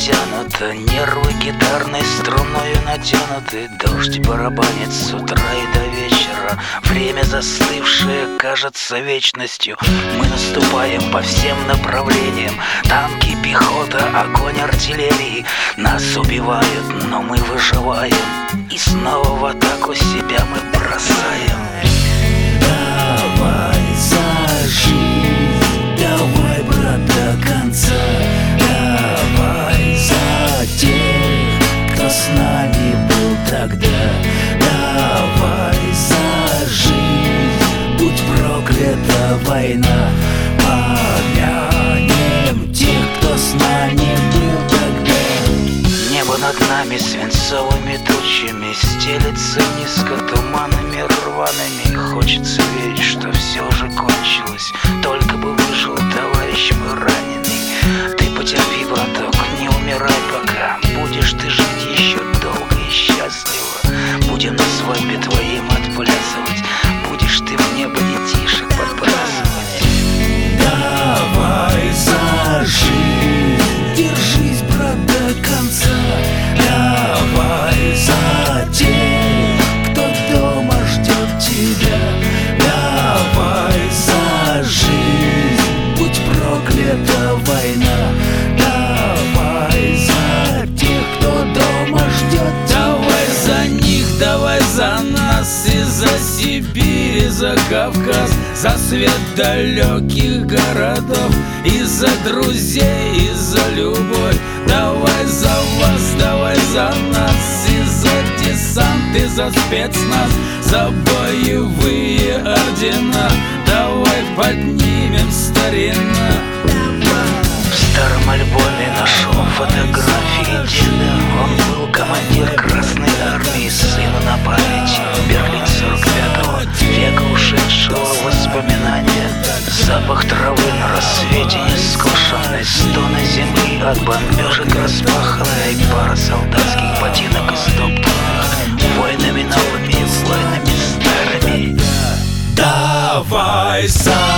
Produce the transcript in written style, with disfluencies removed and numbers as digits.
натянуто, нервы гитарной струною натянуты. Дождь барабанит с утра и до вечера. Время застывшее кажется вечностью. Мы наступаем по всем направлениям. Танки, пехота, огонь артиллерии. Нас убивают, но мы выживаем. И снова в атаку себя мы бросаем. Давай за жизнь, давай, брат, до конца. Давай за тех, кто с нами был тогда. Давай за жизнь, будь проклята война. Помянем тех, кто с нами был тогда. Небо над нами свинцовыми тучами стелется низко туманами рваными. Хочется верить, что все же кончилось. Только бы выжил товарищ мой раненый. Ты потерпи, браток, не умирай пока. Будешь ты жить еще долго и счастливо. Будем на свадьбе твоим отплясывать. Будешь ты в небо детишек подбрасывать. Давай за жизнь, держись, брат, до конца. Давай за тех, кто дома ждет тебя. Давай за жизнь, будь проклята война. Давай за тех, кто дома ждет тебя. Давай за них, давай за нас, и за Сибирь, и за Кавказ, за свет далеких городов, и за друзей, и за любовь. Давай за вас, давай за нас, и за десант, и за спецназ, за боевые ордена. Давай поднимем старина. В старом альбоме нашел фотографии деда. Он был командир Красной Армии, сыну на память. Берлин 45-го, века ушедшего воспоминания. Запах травы на рассвете нескошенной, стоны земли от бомбежек распаханной. Пара солдатских ботинок истоптанных войнами новыми, войнами старыми. Давай за